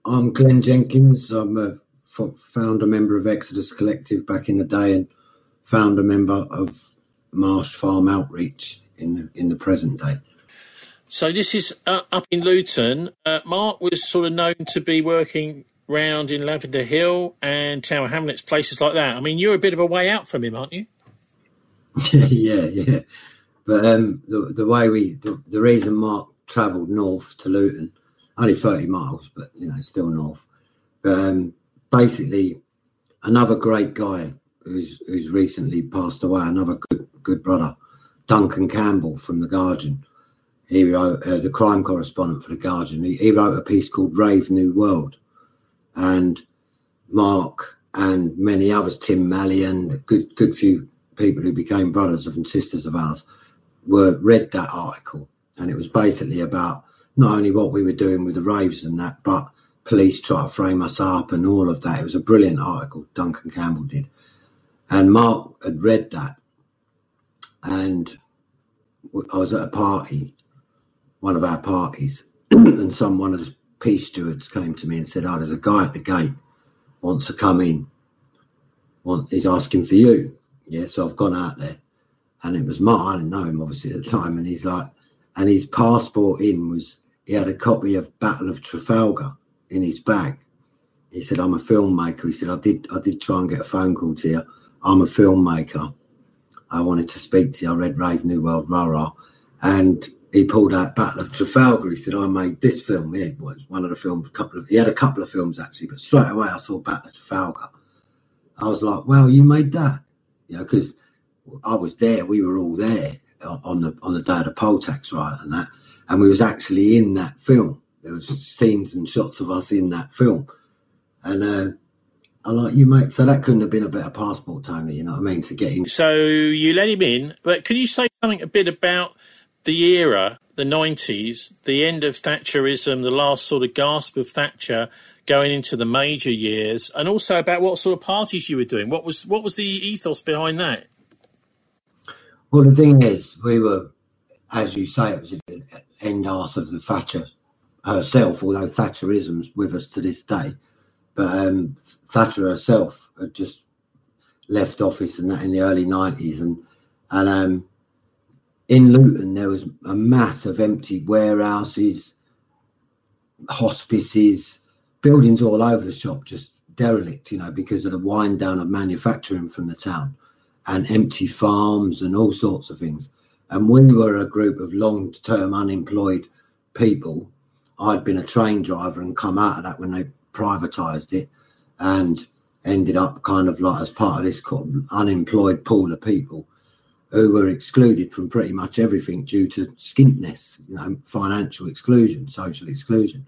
I'm Glenn Jenkins. I'm a founder member of Exodus Collective back in the day and founder member of Marsh Farm Outreach in the present day. So this is up in Luton. Mark was sort of known to be working round in Lavender Hill and Tower Hamlets, places like that. I mean, you're a bit of a way out from him, aren't you? Yeah. But the reason Mark travelled north to Luton, only 30 miles, but still north. But basically, another great guy who's recently passed away, another good brother, Duncan Campbell from The Guardian. He wrote the crime correspondent for The Guardian. He wrote a piece called Rave New World, and Mark and many others, Tim Mallion, a good few people who became brothers and sisters of ours, read that article, and it was basically about not only what we were doing with the raves and that, but police try to frame us up and all of that. It was a brilliant article Duncan Campbell did, and Mark had read that, and I was at a party, one of our parties, and one of the peace stewards came to me and said, there's a guy at the gate wants to come in, he's asking for you. Yeah, so I've gone out there, and it was Mark. I didn't know him obviously at the time, and he's like, and his passport he had a copy of Battle of Trafalgar in his bag. He said, I'm a filmmaker. He said, I did try and get a phone call to you. I'm a filmmaker. I wanted to speak to you. I read Rave New World, rah. And he pulled out Battle of Trafalgar. He said, I made this film. Yeah, it was one of the films, he had a couple of films actually, but straight away I saw Battle of Trafalgar. I was like, well, you made that? Because I was there. We were all there on the day of the poll tax riot and that. And we was actually in that film. There was scenes and shots of us in that film. And I like, you mate. So that couldn't have been a better passport, Tony, you know what I mean, to get in. So you let him in, but can you say something a bit about the era, the 90s, the end of Thatcherism, the last sort of gasp of Thatcher going into the major years, and also about what sort of parties you were doing? What was the ethos behind that? Well, the thing is, we were, as you say, it was the end arse of the Thatcher herself, although Thatcherism's with us to this day. But Thatcher herself had just left office and that in the early 90s. And in Luton, there was a mass of empty warehouses, hospices, buildings all over the shop, just derelict, because of the wind down of manufacturing from the town, and empty farms and all sorts of things. And we were a group of long-term unemployed people. I'd been a train driver and come out of that when they privatised it, and ended up kind of like as part of this unemployed pool of people who were excluded from pretty much everything due to skintness, financial exclusion, social exclusion.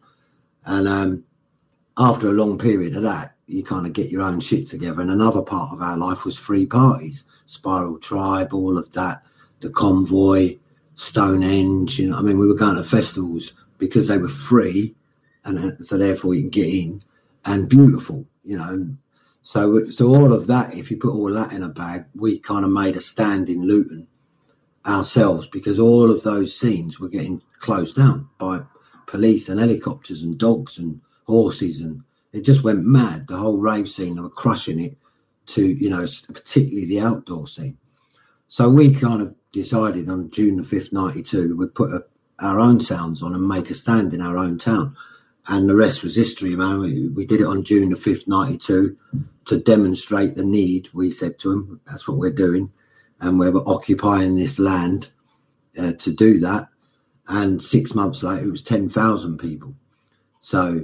And after a long period of that, you kind of get your own shit together. And another part of our life was free parties, Spiral Tribe, all of that, the Convoy, Stonehenge. We were going to festivals because they were free, and so therefore you can get in, and beautiful, And so all of that, if you put all that in a bag, we kind of made a stand in Luton ourselves, because all of those scenes were getting closed down by police and helicopters and dogs and horses, and it just went mad. The whole rave scene, they were crushing it to, particularly the outdoor scene. So we kind of decided on June the 5th, 92, we'd put our own sounds on and make a stand in our own town. And the rest was history, man. We did it on June the 5th, 92, to demonstrate the need. We said to them, that's what we're doing. And we were occupying this land to do that. And 6 months later, it was 10,000 people. So,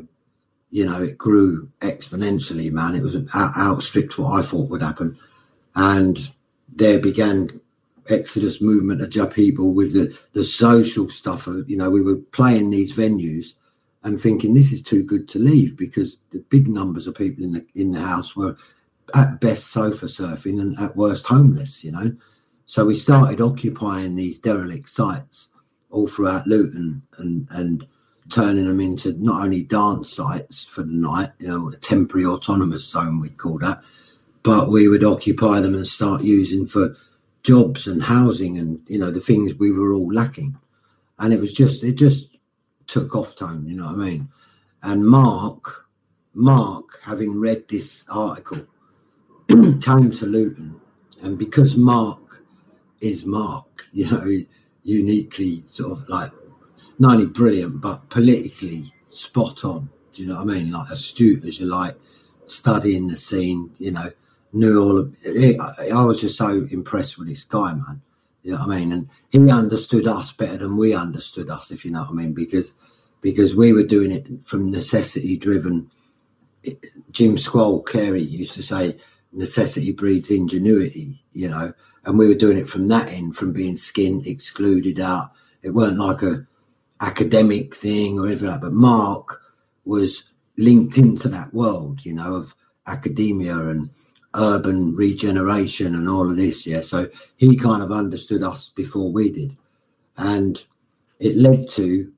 it grew exponentially, man. It was outstripped what I thought would happen. And there began Exodus movement of people with the social stuff. We were playing these venues and thinking this is too good to leave, because the big numbers of people in the house were at best sofa surfing and at worst homeless, So we started occupying these derelict sites all throughout Luton and turning them into not only dance sites for the night, a temporary autonomous zone we'd call that, but we would occupy them and start using for jobs and housing and, the things we were all lacking. And it just took off, Tone, you know what I mean? And Mark Mark, having read this article, came to Luton, and because Mark is Mark, uniquely sort of like not only brilliant but politically spot on. Do you know what I mean? Like astute as you like, studying the scene. Knew all of it. I was just so impressed with this guy, man. You know what I mean? And he understood us better than we understood us, if you know what I mean, because we were doing it from necessity driven. Jim Squall Carey used to say, necessity breeds ingenuity, and we were doing it from that end, from being skinned, excluded out. It weren't like a academic thing or anything like that, but Mark was linked into that world, of academia and urban regeneration and all of this, so he kind of understood us before we did, and it led to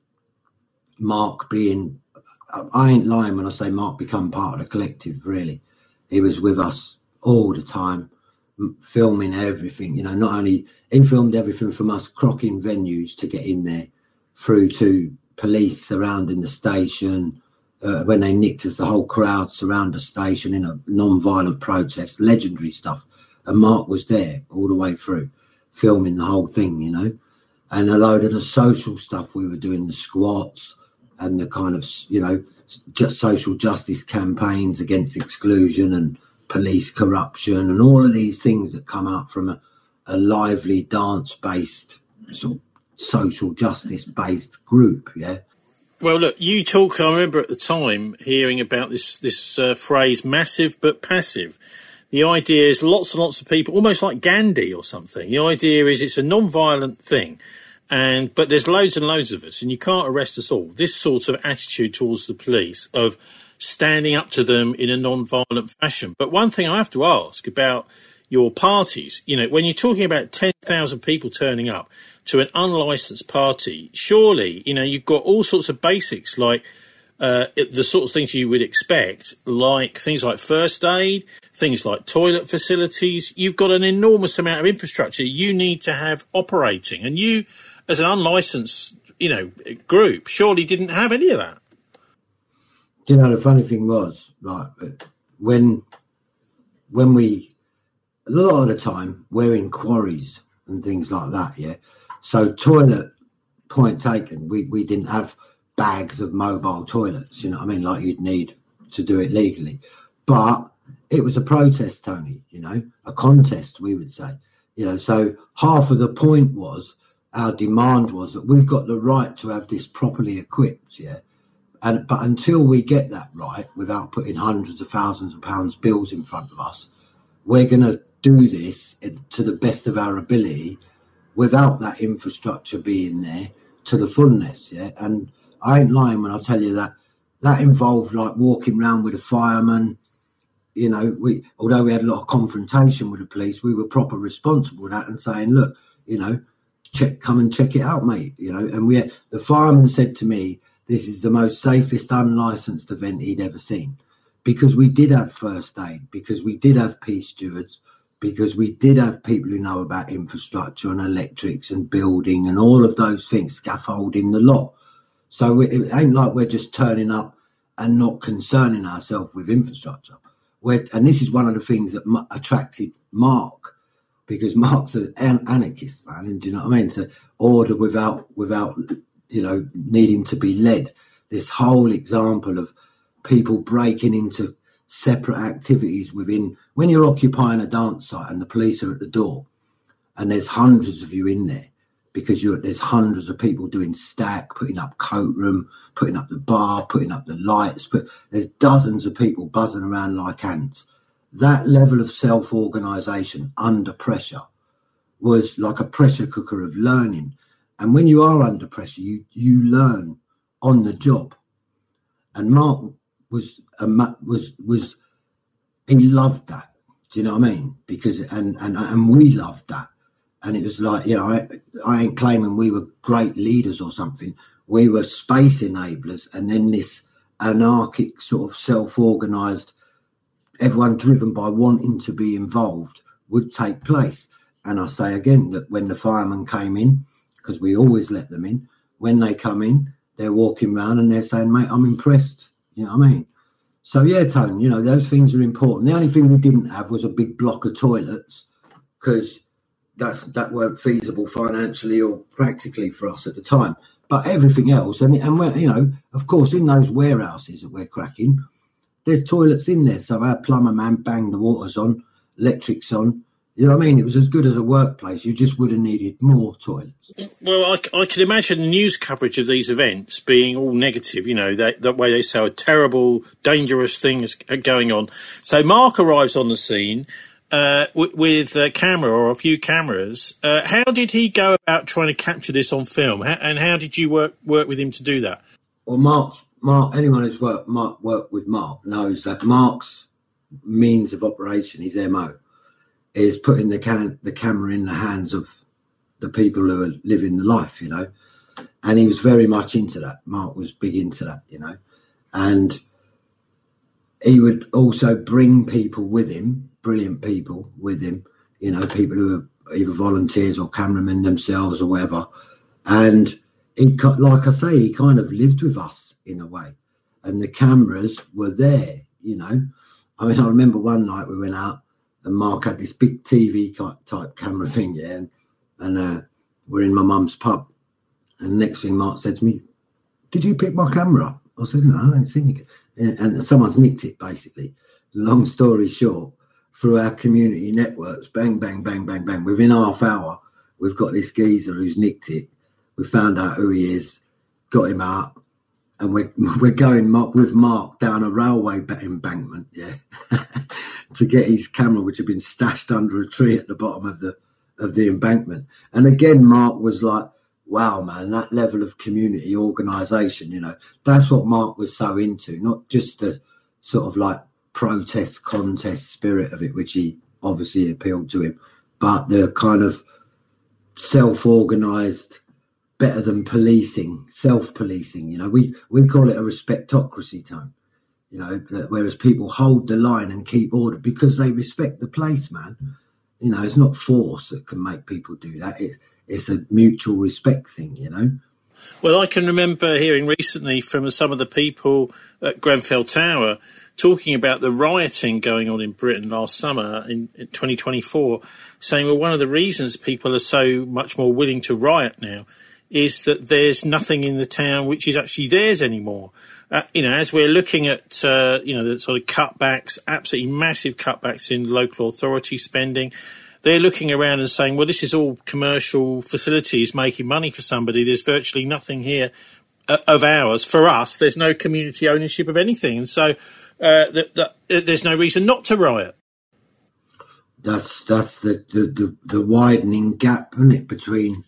Mark being, I ain't lying when I say Mark become part of the collective. Really, he was with us all the time, filming everything. Not only he filmed everything from us crocking venues to get in there, through to police surrounding the station. When they nicked us, the whole crowd surround the station in a non-violent protest, legendary stuff. And Mark was there all the way through, filming the whole thing, and a load of the social stuff we were doing, the squats and the kind of, just social justice campaigns against exclusion and police corruption and all of these things that come out from a lively dance-based sort of social justice-based group, yeah. Well, look, you talk, I remember at the time hearing about this phrase, massive but passive. The idea is lots and lots of people, almost like Gandhi or something. The idea is it's a non-violent thing, but there's loads and loads of us, and you can't arrest us all. This sort of attitude towards the police of standing up to them in a non-violent fashion. But one thing I have to ask about your parties, when you're talking about 10,000 people turning up to an unlicensed party, surely, you've got all sorts of basics like the sort of things you would expect, like things like first aid, things like toilet facilities. You've got an enormous amount of infrastructure you need to have operating. And you, as an unlicensed, group, surely didn't have any of that. The funny thing was, like, when we, a lot of the time, we're in quarries and things like that, yeah. So toilet, point taken, we didn't have bags of mobile toilets, like you'd need to do it legally. But it was a protest, Tony, a contest, we would say. So half of the point was, our demand was that we've got the right to have this properly equipped, yeah. But until we get that right, without putting hundreds of thousands of pounds bills in front of us, we're going to do this to the best of our ability without that infrastructure being there to the fullness, yeah. And I ain't lying when I tell you that involved like walking around with a fireman. Although we had a lot of confrontation with the police, we were proper responsible for that and saying, look, come and check it out, mate. And the fireman said to me, this is the most safest unlicensed event he'd ever seen, because we did have first aid, because we did have peace stewards, because we did have people who know about infrastructure and electrics and building and all of those things, scaffolding, the lot. So it ain't like we're just turning up and not concerning ourselves with infrastructure. And this is one of the things that attracted Mark, because Mark's an anarchist, man, and do you know what I mean? So order without needing to be led. This whole example of people breaking into separate activities within, when you're occupying a dance site and the police are at the door and there's hundreds of you in there, because there's hundreds of people doing stack, putting up coat room, putting up the bar, putting up the lights, but there's dozens of people buzzing around like ants. That level of self-organisation under pressure was like a pressure cooker of learning. And when you are under pressure, you learn on the job. And Mark he loved that. Do you know what I mean? Because and we loved that. And it was like, I ain't claiming we were great leaders or something. We were space enablers, and then this anarchic sort of self-organised, everyone driven by wanting to be involved, would take place. And I say again that when the firemen came in, because we always let them in, when they come in, they're walking around and they're saying, mate, I'm impressed. You know what I mean? So yeah, Tone, those things are important. The only thing we didn't have was a big block of toilets because that weren't feasible financially or practically for us at the time. But everything else, and we're, of course, in those warehouses that we're cracking, there's toilets in there. So our plumber man banged the waters on, electrics on. You know what I mean? It was as good as a workplace. You just would have needed more toilets. Well, I can imagine the news coverage of these events being all negative, that way they say terrible, dangerous things are going on. So Mark arrives on the scene with a camera or a few cameras. How did he go about trying to capture this on film? And how did you work with him to do that? Well, Mark, anyone who's worked with Mark knows that Mark's means of operation, his MO, is putting the camera in the hands of the people who are living the life, and he was very much into that. Mark was big into that, and he would also bring people with him, brilliant people with him, people who are either volunteers or cameramen themselves or whatever. And like I say, he kind of lived with us in a way, and the cameras were there, I remember one night we went out and Mark had this big TV type camera thing, yeah, and we're in my mum's pub, and next thing Mark said to me, "Did you pick my camera up?" I said, "No, I ain't seen it." And someone's nicked it, basically. Long story short, through our community networks, bang, bang, bang, bang, bang, within half hour, we've got this geezer who's nicked it. We found out who he is, got him out, and we're going with Mark down a railway embankment, yeah, to get his camera, which had been stashed under a tree at the bottom of the embankment. And again, Mark was like, wow, man, that level of community organisation, that's what Mark was so into, not just the sort of like protest contest spirit of it, which he obviously appealed to him, but the kind of self-organised, better than policing, self-policing, we call it a respectocracy, Tone, whereas people hold the line and keep order because they respect the place, man. It's not force that can make people do that. It's a mutual respect thing, Well, I can remember hearing recently from some of the people at Grenfell Tower talking about the rioting going on in Britain last summer in 2024, saying, well, one of the reasons people are so much more willing to riot now is that there's nothing in the town which is actually theirs anymore. As we're looking at, the sort of cutbacks, absolutely massive cutbacks in local authority spending, they're looking around and saying, well, this is all commercial facilities making money for somebody. There's virtually nothing here of ours. For us, there's no community ownership of anything. And so there's no reason not to riot. That's the widening gap, isn't it, between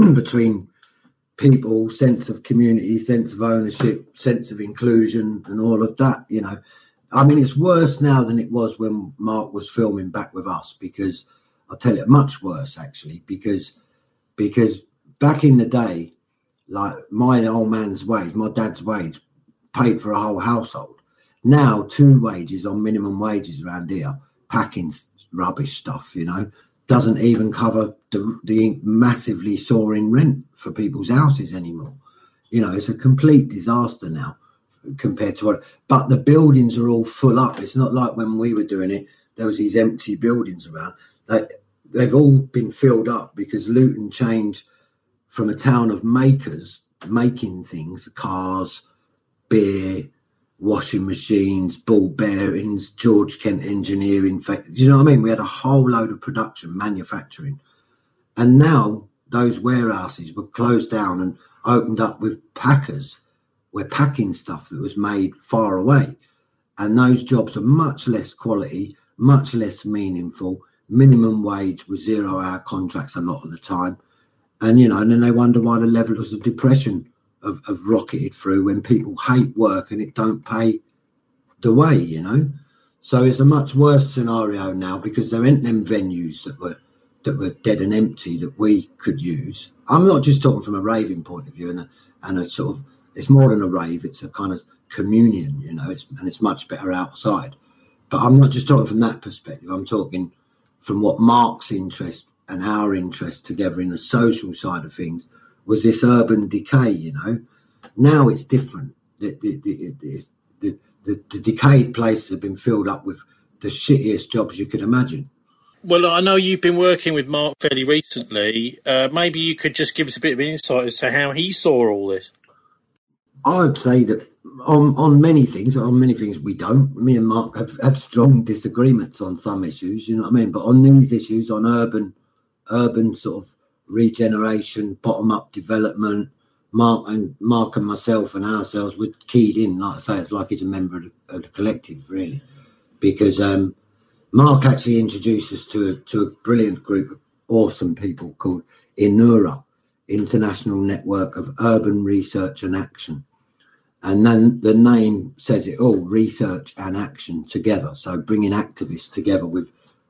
people, sense of community, sense of ownership, sense of inclusion and all of that, it's worse now than it was when Mark was filming back with us, because I'll tell you, much worse actually, because back in the day, like my old man's wage, my dad's wage paid for a whole household. Now 2 wages on minimum wages around here, packing rubbish stuff, doesn't even cover the massively soaring rent for people's houses anymore. It's a complete disaster now compared to what, but the buildings are all full up. It's not like when we were doing it, there was these empty buildings around. They've all been filled up because Luton changed from a town of makers, making things, cars, beer, washing machines, ball bearings, George Kent engineering. You know what I mean? We had a whole load of production, manufacturing. And now those warehouses were closed down and opened up with packers. We're packing stuff that was made far away. And those jobs are much less quality, much less meaningful, minimum wage with 0-hour contracts a lot of the time. And, and then they wonder why the levels of depression have rocketed through when people hate work and it don't pay the way, So it's a much worse scenario now because there ain't them venues that were dead and empty that we could use. I'm not just talking from a raving point of view and a sort of, it's more than a rave, it's a kind of communion, it's much better outside. But I'm not just talking from that perspective. I'm talking from what Mark's interest and our interest together in the social side of things was this urban decay, Now it's different. The the decayed places have been filled up with the shittiest jobs you could imagine. Well, I know you've been working with Mark fairly recently. Maybe you could just give us a bit of insight as to how he saw all this. I'd say that on many things we don't. Me and Mark have strong disagreements on some issues, you know what I mean? But on these issues, on urban sort of regeneration, bottom up development, Mark and myself and ourselves were keyed in. Like I say, it's like he's a member of the collective, really, because Mark actually introduced us to a brilliant group of awesome people called INURA, International Network of Urban Research and Action. And then the name says it all, research and action together. So bringing activists together with,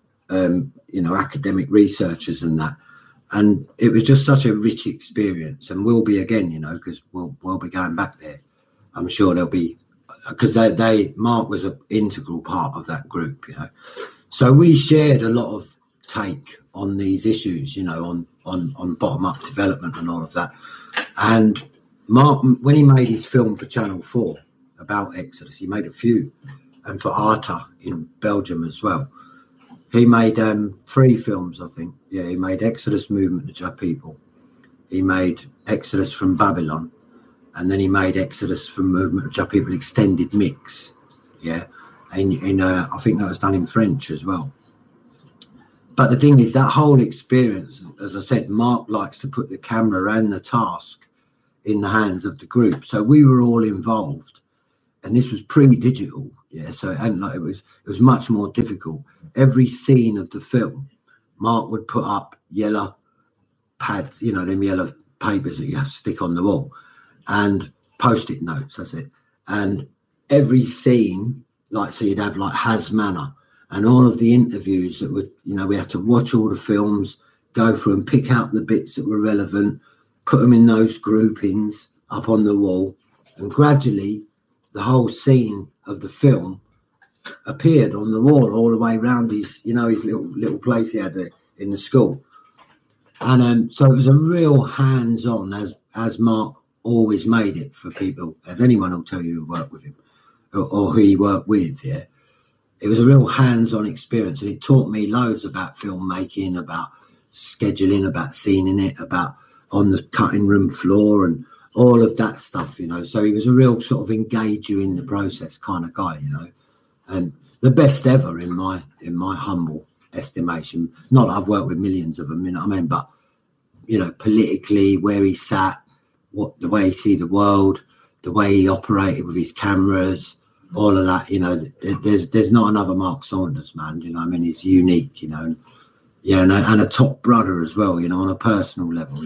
academic researchers and that. And it was just such a rich experience, and will be again, because we'll be going back there. I'm sure there'll be, because Mark was an integral part of that group, So we shared a lot of take on these issues, on bottom up development and all of that. And Mark, when he made his film for Channel 4 about Exodus, he made a few, and for Arta in Belgium as well. He made 3 films, I think. Yeah, he made Exodus Movement of Jah People. He made Exodus from Babylon. And then he made Exodus from Movement of Jah People Extended Mix. Yeah. And I think that was done in French as well. But the thing is, that whole experience, as I said, Mark likes to put the camera and the task in the hands of the group. So we were all involved. And this was pre-digital, so it was much more difficult. Every scene of the film, Mark would put up yellow pads, them yellow papers that you have to stick on the wall, and post-it notes, that's it. And every scene, so you'd have Has Manor, and all of the interviews that would, we had to watch all the films, go through and pick out the bits that were relevant, put them in those groupings up on the wall, and gradually the whole scene of the film appeared on the wall all the way around his little place he had there in the school. And so it was a real hands-on, as Mark always made it for people, as anyone will tell you who worked with him or who he worked with. Yeah, it was a real hands-on experience, and it taught me loads about filmmaking, about scheduling, about scening it, about on the cutting room floor and all of that stuff, So he was a real sort of engage you in the process kind of guy, and the best ever in my humble estimation. Not that I've worked with millions of them, but politically, where he sat, the way he see the world, the way he operated with his cameras, all of that, there's not another Mark Saunders, man. He's unique, and a top brother as well, on a personal level,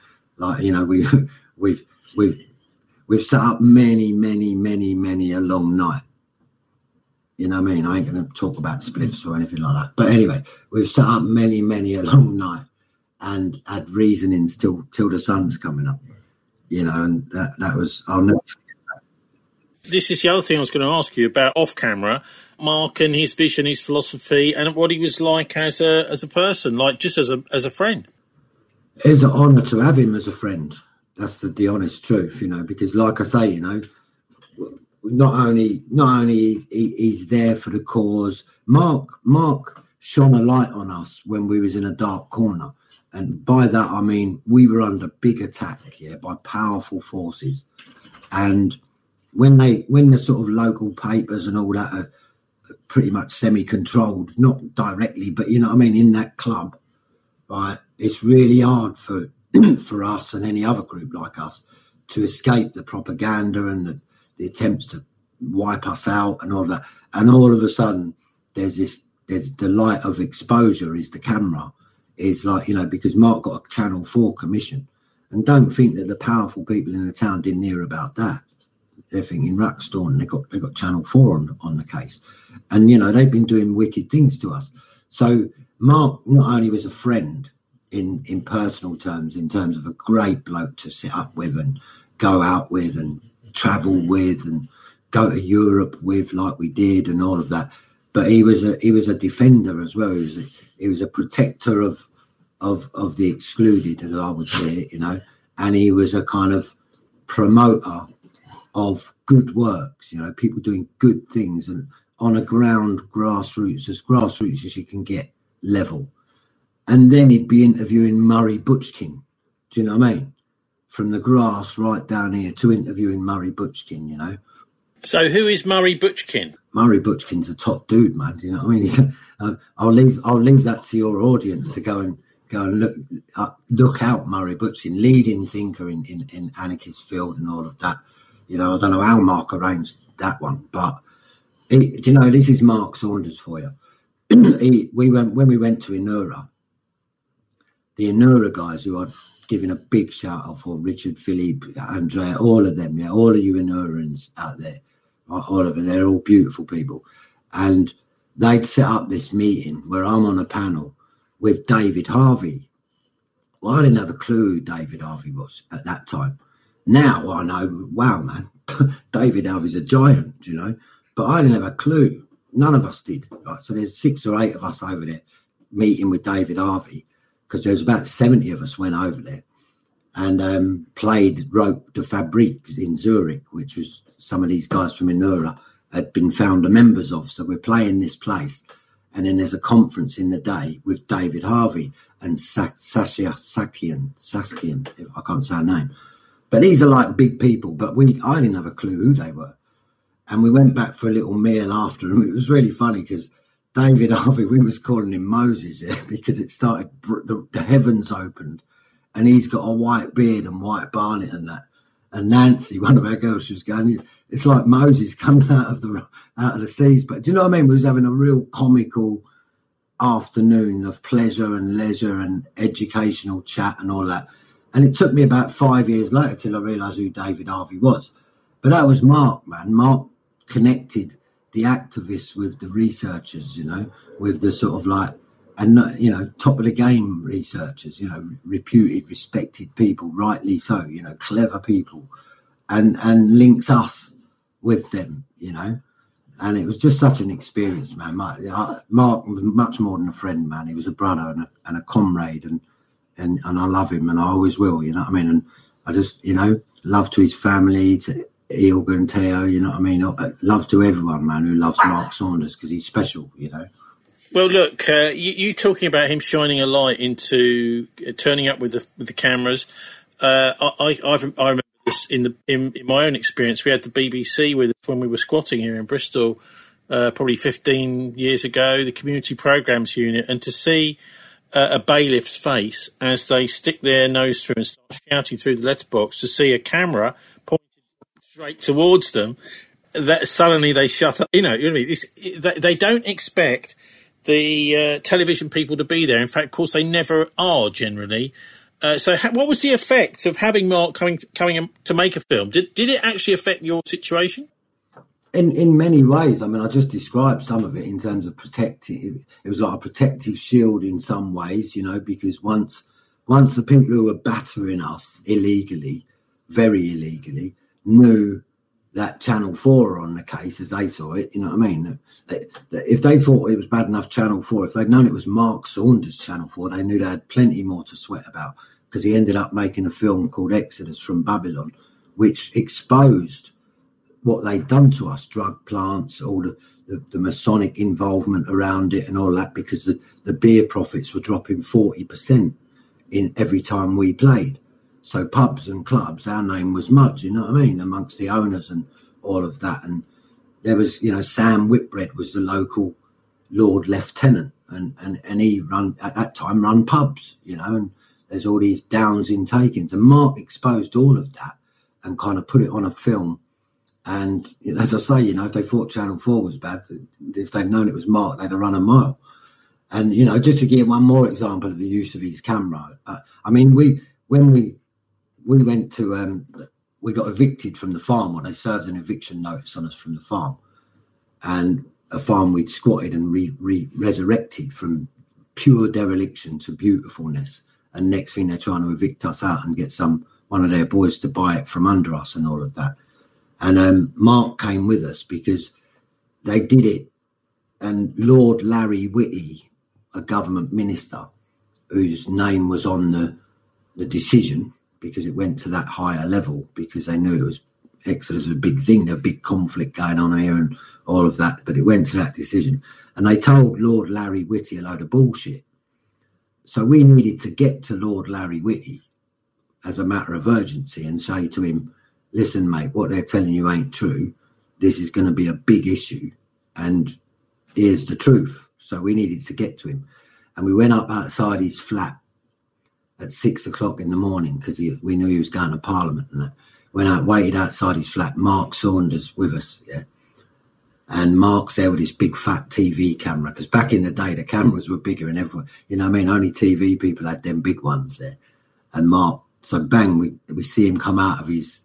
we've set up many a long night. I ain't going to talk about spliffs or anything like that. But anyway, we've set up many a long night and had reasonings till the sun's coming up. And that was, I'll never forget that. This is the other thing I was going to ask you about off camera. Mark and his vision, his philosophy, and what he was like as a person, just as a friend. It's an honour to have him as a friend. That's the honest truth, because like I say, not only he's there for the cause. Mark shone a light on us when we was in a dark corner, and by that I mean we were under big attack, by powerful forces. And when the sort of local papers and all that are pretty much semi-controlled, not directly, but in that club, right, it's really hard for us and any other group like us to escape the propaganda and the attempts to wipe us out and all that. And all of a sudden there's the light of exposure is the camera, is because Mark got a Channel 4 commission, and don't think that the powerful people in the town didn't hear about that. They're thinking Ruxton, they got Channel 4 on the case, and they've been doing wicked things to us. So Mark not only was a friend in personal terms, in terms of a great bloke to sit up with and go out with and travel with and go to Europe with, like we did, and all of that. But he was a defender as well. He was a protector of the excluded, as I would say it, and he was a kind of promoter of good works, people doing good things and on a grassroots as you can get level. And then he'd be interviewing Murray Butchkin. Do you know what I mean? From the grass right down here to interviewing Murray Butchkin, So who is Murray Butchkin? Murray Butchkin's a top dude, man. Do you know what I mean? I'll leave that to your audience to go and look out Murray Butchkin, leading thinker in anarchist field and all of that. I don't know how Mark arranged that one, but this is Mark Saunders for you. When we went to Inura, the Inura guys, who I'd given a big shout out for, Richard, Philippe, Andrea, all of them, all of you Inurans out there, all of them, they're all beautiful people. And they'd set up this meeting where I'm on a panel with David Harvey. Well, I didn't have a clue who David Harvey was at that time. Now I know, wow, man, David Harvey's a giant, but I didn't have a clue. None of us did. Right? So there's 6 or 8 of us over there meeting with David Harvey, because there was about 70 of us went over there and wrote the Fabrique in Zurich, which was some of these guys from Inura had been founder members of. So we're playing this place. And then there's a conference in the day with David Harvey and Saskia Saskian, I can't say her name. But these are like big people, but I didn't have a clue who they were. And we went back for a little meal after, and it was really funny because David Harvey, we was calling him Moses because it started, the heavens opened, and he's got a white beard and white barnet and that. And Nancy, one of our girls, she was going, it's like Moses coming out of the seas. But do you know what I mean? We was having a real comical afternoon of pleasure and leisure and educational chat and all that. And it took me about 5 years later till I realised who David Harvey was. But that was Mark, man. Mark connected the activists with the researchers, with the sort of like, and top of the game researchers, reputed, respected people, rightly so, clever people, and links us with them, and it was just such an experience, man. Mark was much more than a friend, man. He was a brother and a comrade, and I love him, and I always will, you know what I mean? And I just, love to his family, to Ilga and Theo, you know what I mean? Love to everyone, man, who loves Mark Saunders, because he's special, Well, look, you talking about him shining a light into turning up with the cameras. I remember this in my own experience. We had the BBC with us when we were squatting here in Bristol, probably 15 years ago. The Community Programmes Unit, and to see a bailiff's face as they stick their nose through and start shouting through the letterbox, to see a camera pointed straight towards them, that suddenly they shut up. You know what I mean? They don't expect the television people to be there. In fact, of course, they never are generally. So what was the effect of having Mark coming to make a film? Did it actually affect your situation? In many ways. I mean, I just described some of it in terms of protective. It was like a protective shield in some ways, because once the people who were battering us illegally, very illegally, knew that Channel 4 were on the case as they saw it, you know what I mean? If they thought it was bad enough Channel 4, if they'd known it was Mark Saunders' Channel 4, they knew they had plenty more to sweat about, because he ended up making a film called Exodus from Babylon, which exposed what they'd done to us, drug plants, all the Masonic involvement around it and all that, because the beer profits were dropping 40% in every time we played. So pubs and clubs, our name was Mudge, you know what I mean, amongst the owners and all of that. And there was, Sam Whitbread was the local Lord Lieutenant, and he at that time run pubs, and there's all these downs in takings. And Mark exposed all of that and kind of put it on a film. And as I say, if they thought Channel 4 was bad, if they'd known it was Mark, they'd have run a mile. And, just to give one more example of the use of his camera, when we went to, we got evicted from the farm, or they served an eviction notice on us from the farm, and a farm we'd squatted and resurrected from pure dereliction to beautifulness. And next thing they're trying to evict us out and get one of their boys to buy it from under us and all of that. And Mark came with us because they did it. And Lord Larry Whitty, a government minister whose name was on the decision, because it went to that higher level, because they knew Exodus was a big thing, a big conflict going on here and all of that, but it went to that decision. And they told Lord Larry Whitty a load of bullshit. So we needed to get to Lord Larry Whitty as a matter of urgency and say to him, listen, mate, what they're telling you ain't true. This is going to be a big issue, and here's the truth. So we needed to get to him. And we went up outside his flat at 6 o'clock in the morning because we knew he was going to Parliament, and that. Went out, waited outside his flat. Mark Saunders with us, yeah. And Mark's there with his big fat TV camera, because back in the day the cameras were bigger and everyone, you know what I mean, only TV people had them big ones there. And Mark, so bang, we see him come out of he's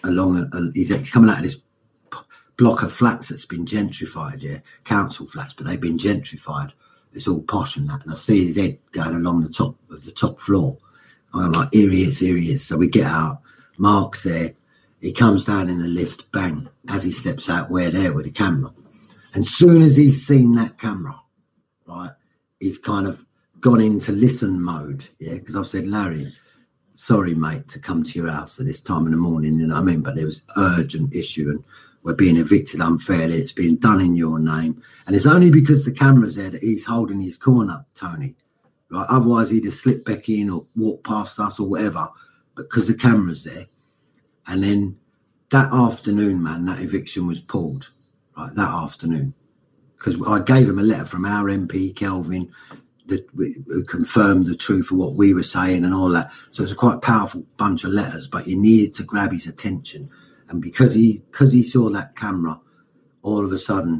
coming out of this block of flats that's been gentrified, yeah, council flats, but they've been gentrified. It's all posh and that. And I see his head going along the top of the top floor. I'm like, here he is, here he is. So we get out. Mark's there. He comes down in the lift, bang, as he steps out, we're there with the camera. And soon as he's seen that camera, right, he's kind of gone into listen mode, yeah, because I've said, Larry, sorry, mate, to come to your house at this time in the morning, you know what I mean? But there was urgent issue and we're being evicted unfairly. It's being done in your name. And it's only because the camera's there that he's holding his corner, Tony. Right? Otherwise, he'd have slipped back in or walked past us or whatever. But because the camera's there. And then that afternoon, man, that eviction was pulled. Right, that afternoon. Because I gave him a letter from our MP, Kelvin, who confirmed the truth of what we were saying and all that. So it was a quite powerful bunch of letters, but you needed to grab his attention. And because he saw that camera, all of a sudden,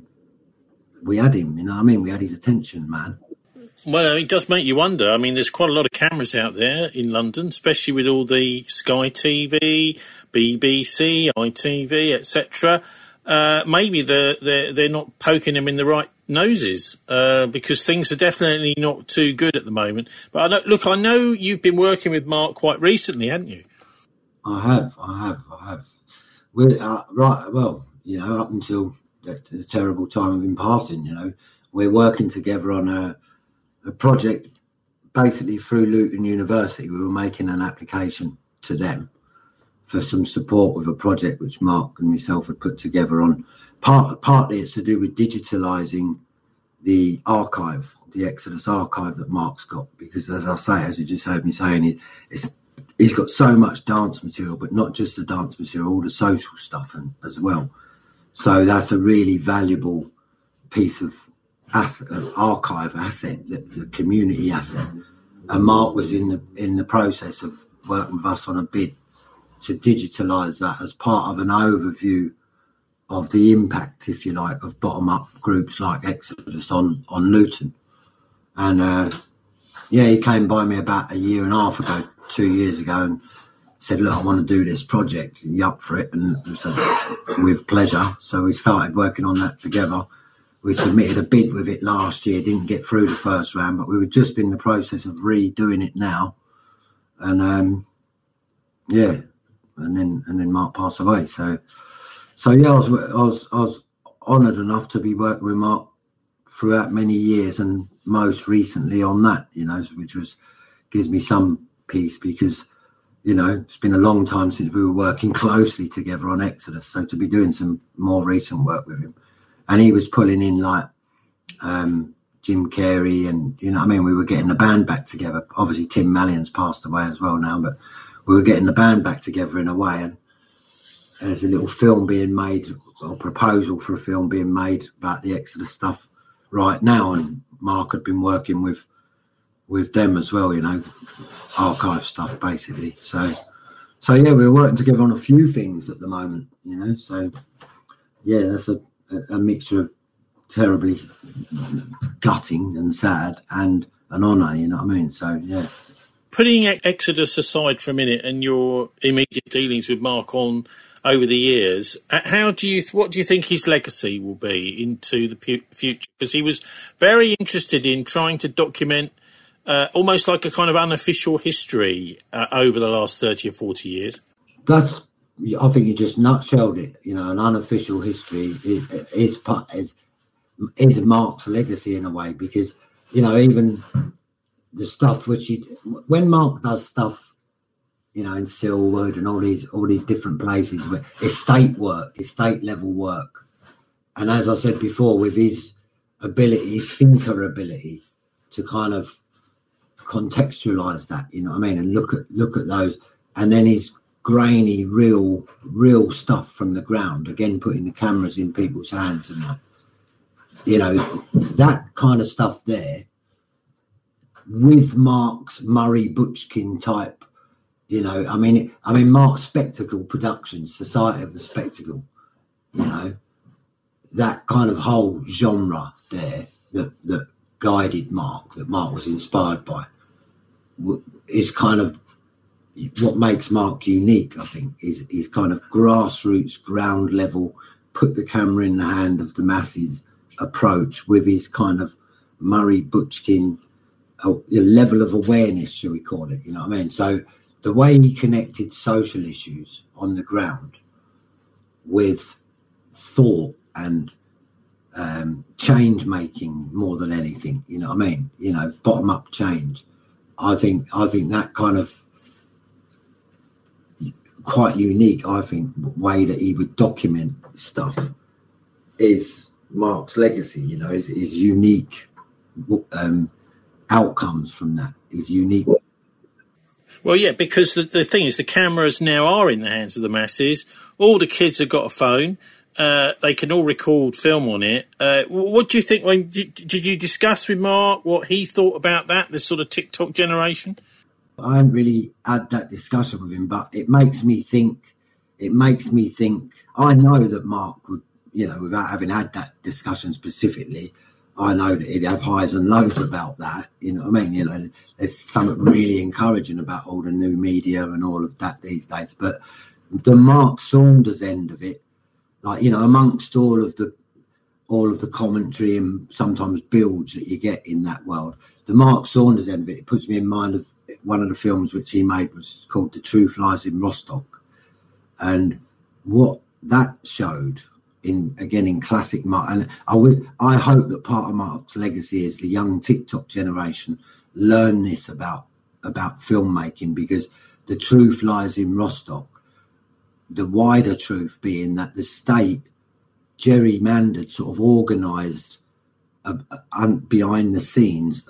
we had him, you know what I mean? We had his attention, man. Well, it does make you wonder. I mean, there's quite a lot of cameras out there in London, especially with all the Sky TV, BBC, ITV, etc. Maybe they're not poking them in the right noses because things are definitely not too good at the moment. But I know you've been working with Mark quite recently, haven't you? I have. We're, right, well, you know, up until the terrible time of him passing, you know, we're working together on a project basically through Luton University. We were making an application to them for some support with a project which Mark and myself had put together on. Partly it's to do with digitalising the archive, the Exodus archive that Mark's got, because as I say, as you just heard me saying, he's got so much dance material, but not just the dance material, all the social stuff as well. So that's a really valuable piece of archive asset, the community asset. And Mark was in the process of working with us on a bid to digitalise that as part of an overview of the impact, if you like, of bottom-up groups like Exodus on Luton. And he came by me about a year and a half ago, 2 years ago, and said, look, I want to do this project. Are you up for it? And we said, with pleasure. So we started working on that together. We submitted a bid with it last year, didn't get through the first round, but we were just in the process of redoing it now. And and then Mark passed away. So yeah, I was honoured enough to be working with Mark throughout many years, and most recently on that, you know, which gives me some peace, because, you know, it's been a long time since we were working closely together on Exodus. So to be doing some more recent work with him, and he was pulling in like Jim Carey, and, you know what I mean, we were getting the band back together. Obviously Tim Mallion's passed away as well now, but we were getting the band back together in a way. And there's a little film being made, or proposal for a film being made about the Exodus stuff right now, and Mark had been working with them as well, you know, archive stuff basically. So yeah, we're working together on a few things at the moment, you know. So yeah, that's a mixture of terribly gutting and sad and an honour, you know what I mean? So yeah. Putting Exodus aside for a minute and your immediate dealings with Mark on over the years, what do you think his legacy will be into the future? Because he was very interested in trying to document almost like a kind of unofficial history over the last 30 or 40 years. I think you just nutshelled it. You know, an unofficial history is Mark's legacy in a way, because, you know, even the stuff which when Mark does stuff you know, in Silwood and all these different places, where estate level work. And as I said before, with his ability, thinker ability, to kind of contextualize that, you know what I mean, and look at those, and then his grainy, real stuff from the ground. Again, putting the cameras in people's hands and that, you know, that kind of stuff there, with Mark's Murray Butchkin type, you know, I mean Mark's Spectacle Productions, Society of the Spectacle, you know, that kind of whole genre there that guided Mark, that Mark was inspired by, is kind of what makes Mark unique, I think, is kind of grassroots, ground level, put the camera in the hand of the masses approach, with his kind of Murray Butchkin level of awareness, shall we call it, you know what I mean? So the way he connected social issues on the ground with thought and change making more than anything, you know what I mean? You know, bottom up change. I think that kind of quite unique, I think, way that he would document stuff is Mark's legacy, you know, his unique outcomes from that is unique. Well, yeah, because the thing is, the cameras now are in the hands of the masses. All the kids have got a phone. They can all record film on it. What do you think? Did you discuss with Mark what he thought about that, this sort of TikTok generation? I haven't really had that discussion with him, but it makes me think. I know that Mark would, you know, without having had that discussion specifically, I know that he'd have highs and lows about that, you know what I mean? You know, there's something really encouraging about all the new media and all of that these days. But the Mark Saunders end of it, like, you know, amongst all of the commentary and sometimes builds that you get in that world, the Mark Saunders end of it puts me in mind of one of the films which he made, was called The Truth Lies in Rostock. And what that showed, in classic Mark, and I hope that part of Mark's legacy is the young TikTok generation learn this about filmmaking, because The Truth Lies in Rostock, the wider truth being that the state gerrymandered, sort of organised behind the scenes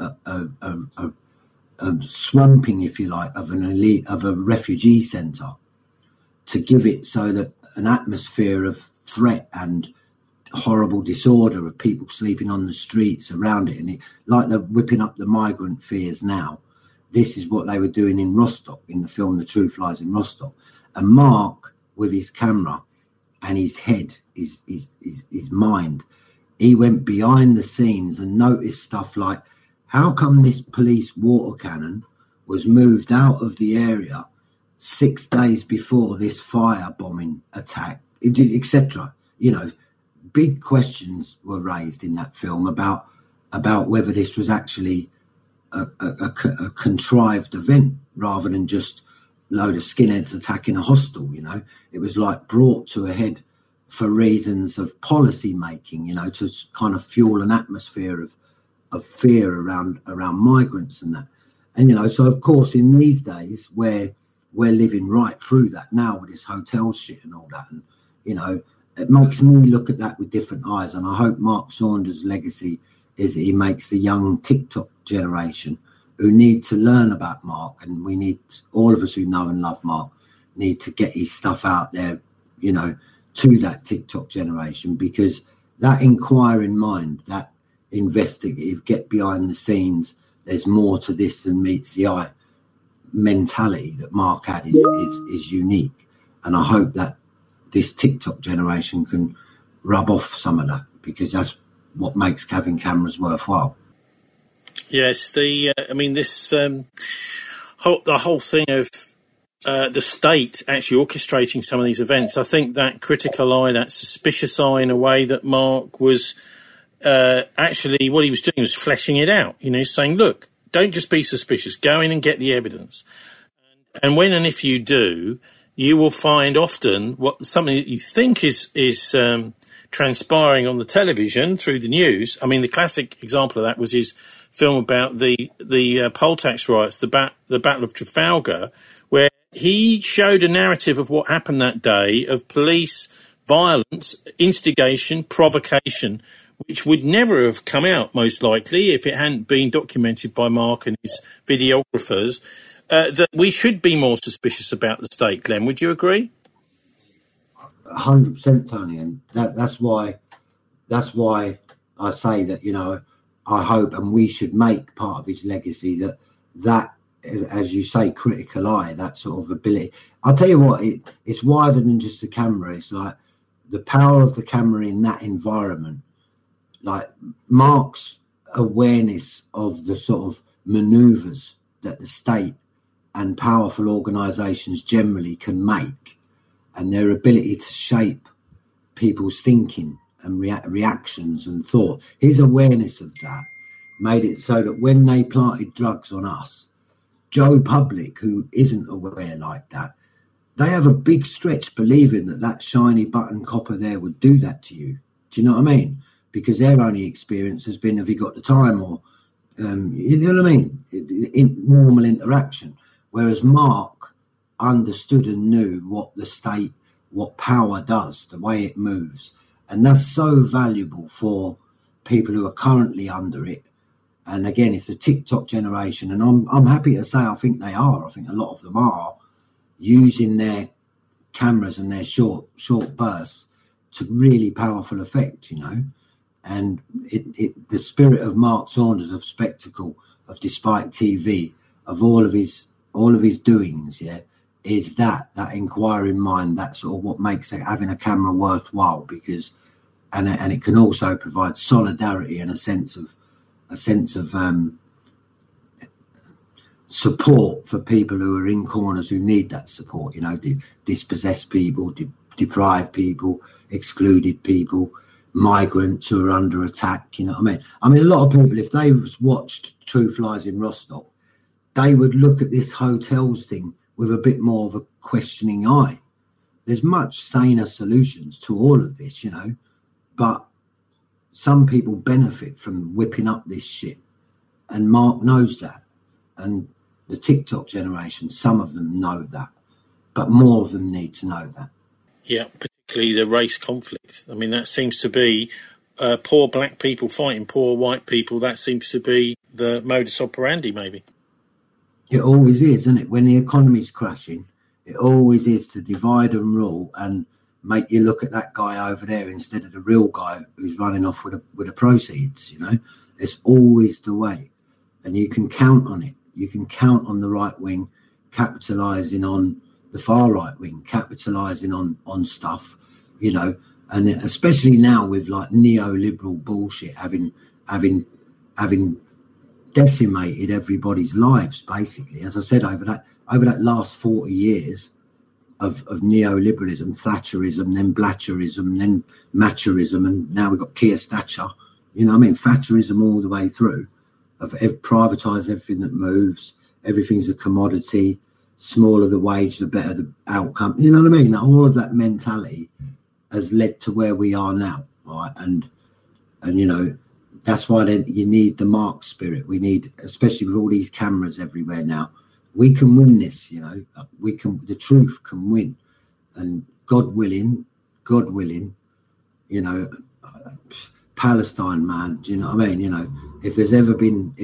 a swamping, if you like, of a refugee centre, to give it so that an atmosphere of threat and horrible disorder of people sleeping on the streets around it, and like they're whipping up the migrant fears now. This is what they were doing in Rostock, in the film The Truth Lies in Rostock. And Mark, with his camera and his head, his mind, he went behind the scenes and noticed stuff like, how come this police water cannon was moved out of the area 6 days before this firebombing attack, etc. You know, big questions were raised in that film about whether this was actually a contrived event rather than just a load of skinheads attacking a hostel. You know, it was like brought to a head for reasons of policy making, you know, to kind of fuel an atmosphere of fear around migrants and that. And, you know, so of course in these days where we're living right through that now with this hotel shit and all that, and, you know, it makes me look at that with different eyes. And I hope Mark Saunders' legacy is that he makes the young TikTok generation who need to learn about Mark, and we need, all of us who know and love Mark, need to get his stuff out there, you know, to that TikTok generation, because that inquiring mind, that investigative, get behind the scenes, there's more to this than meets the eye mentality that Mark had is unique. And I hope that this TikTok generation can rub off some of that, because that's what makes having cameras worthwhile. Yes, the whole thing of the state actually orchestrating some of these events. I think that critical eye, that suspicious eye, in a way that Mark was actually, what he was doing was fleshing it out. You know, saying, look, don't just be suspicious. Go in and get the evidence. And when and if you do, you will find often something that you think is transpiring on the television through the news. I mean, the classic example of that was his film about the poll tax riots, the Battle of Trafalgar, where he showed a narrative of what happened that day, of police violence, instigation, provocation, which would never have come out, most likely, if it hadn't been documented by Mark and his videographers, that we should be more suspicious about the state. Glenn, would you agree? 100%, Tony, and that's why I say that, you know, I hope, and we should make part of his legacy that as you say, critical eye, that sort of ability. I'll tell you what, it's wider than just the camera. It's like the power of the camera in that environment, like Mark's awareness of the sort of maneuvers that the state and powerful organisations generally can make, and their ability to shape people's thinking and reactions and thought. His awareness of that made it so that when they planted drugs on us, Joe Public, who isn't aware like that, they have a big stretch believing that shiny button copper there would do that to you. Do you know what I mean? Because their only experience has been, have you got the time, or you know what I mean, in normal interaction. Whereas Mark understood and knew what the state, what power does, the way it moves. And that's so valuable for people who are currently under it. And again, it's a TikTok generation, and I'm happy to say I think they are. I think a lot of them are using their cameras and their short bursts to really powerful effect, you know. And the spirit of Mark Saunders, of spectacle, of Despite TV, of all of his doings, yeah, is that inquiring mind. That's sort of what makes having a camera worthwhile, because and it can also provide solidarity and a sense of support for people who are in corners who need that support, you know, dispossessed people, deprived people, excluded people, migrants who are under attack, you know what I mean? A lot of people, if they watched Truth Lies in Rostock, they would look at this hotels thing with a bit more of a questioning eye. There's much saner solutions to all of this, you know, but some people benefit from whipping up this shit, and Mark knows that, and the TikTok generation, some of them know that, but more of them need to know that. Yeah, particularly the race conflict. I mean, that seems to be poor black people fighting poor white people. That seems to be the modus operandi, maybe. It always is, isn't it? When the economy's crashing, it always is to divide and rule and make you look at that guy over there instead of the real guy who's running off with the proceeds, you know. It's always the way, and you can count on it. You can count on the right wing capitalising on the far right wing, capitalising on stuff, you know, and especially now with like neoliberal bullshit having decimated everybody's lives, basically. As I said, over that last 40 years of neoliberalism, Thatcherism, then Blatcherism, then Matcherism, and now we've got Keir Thatcher, you know what I mean, Thatcherism all the way through, of privatise everything that moves, everything's a commodity, smaller the wage, the better the outcome, you know what I mean? All of that mentality has led to where we are now, right? And you know, that's why you need the Mark spirit. We need, especially with all these cameras everywhere now, we can win this, you know, the truth can win, and God willing, you know, Palestine, man, do you know what I mean? You know, if there's ever been,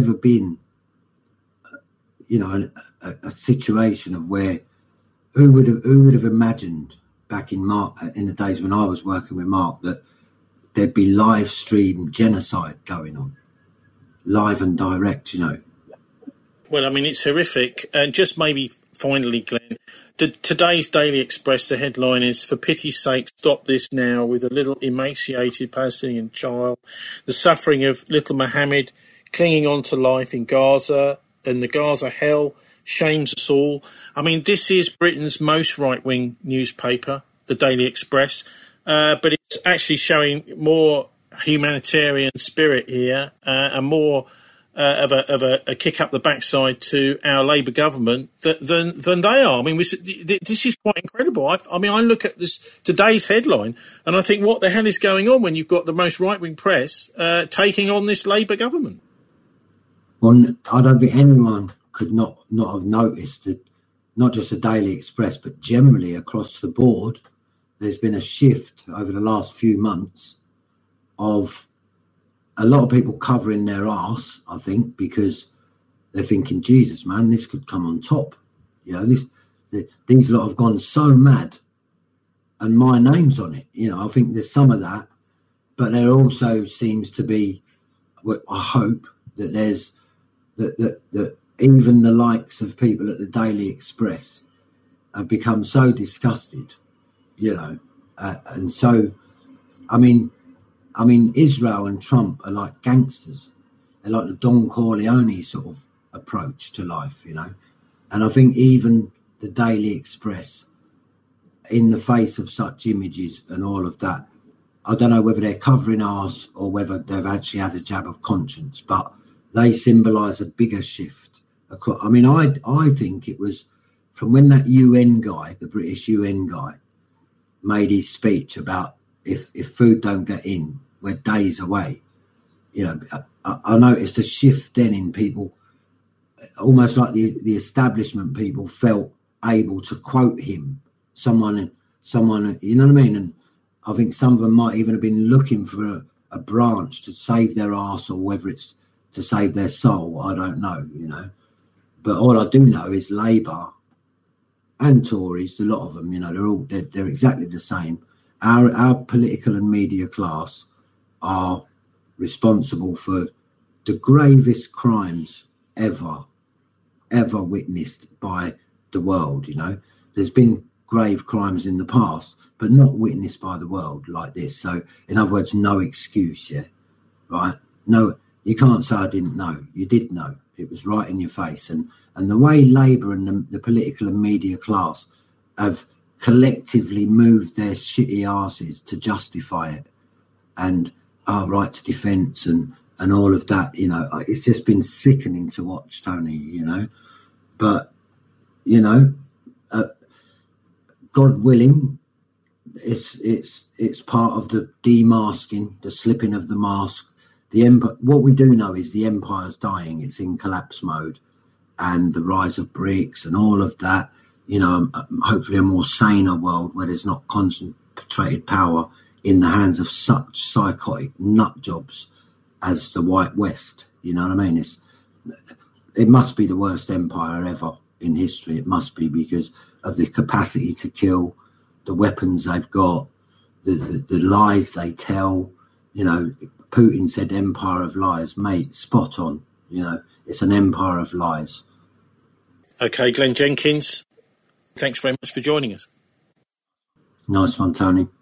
you know, a situation of where, who would have imagined back in the days when I was working with Mark, that there'd be live stream genocide going on, live and direct, you know. Well, I mean, it's horrific. And just maybe finally, Glenn, today's Daily Express, the headline is, "For pity's sake, stop this now," with a little emaciated Palestinian child. The suffering of little Mohammed clinging on to life in Gaza, and the Gaza hell shames us all. I mean, this is Britain's most right-wing newspaper, the Daily Express, but it's actually showing more humanitarian spirit here, and more of a kick up the backside to our Labour government than they are. I mean, this is quite incredible. I mean, I look at today's headline and I think, what the hell is going on when you've got the most right-wing press taking on this Labour government? Well, I don't think anyone could not have noticed not just the Daily Express, but generally across the board, there's been a shift over the last few months of a lot of people covering their arse, I think, because they're thinking, Jesus, man, this could come on top. You know, these lot have gone so mad, and my name's on it. You know, I think there's some of that, but there also seems to be, I hope that there's that even the likes of people at the Daily Express have become so disgusted, you know, and so, I mean, Israel and Trump are like gangsters. They're like the Don Corleone sort of approach to life, you know. And I think even the Daily Express, in the face of such images and all of that, I don't know whether they're covering arse or whether they've actually had a jab of conscience, but they symbolise a bigger shift. I mean, I think it was from when that UN guy, the British UN guy, made his speech about if food don't get in, we're days away. You know, I noticed a shift then in people, almost like the establishment people felt able to quote him, someone, you know what I mean? And I think some of them might even have been looking for a branch to save their arse, or whether it's to save their soul, I don't know, you know. But all I do know is Labour and Tories, a lot of them, you know, they're exactly the same. Our political and media class are responsible for the gravest crimes ever witnessed by the world, you know. There's been grave crimes in the past, but not witnessed by the world like this. So, in other words, no excuse, yeah, right? No, you can't say I didn't know. You did know. It was right in your face. And the way Labour and the political and media class have collectively moved their shitty arses to justify it, and our right to defence and all of that, you know, it's just been sickening to watch, Tony, you know. But, you know, God willing, it's part of the demasking, the slipping of the mask. What we do know is the empire's dying. It's in collapse mode, and the rise of BRICS and all of that, you know, hopefully a more saner world where there's not concentrated power in the hands of such psychotic nut jobs as the White West. You know what I mean? It must be the worst empire ever in history. It must be, because of the capacity to kill, the weapons they've got, the lies they tell. You know, Putin said empire of lies, mate, spot on. You know, it's an empire of lies. Okay, Glenn Jenkins, thanks very much for joining us. Nice one, Tony.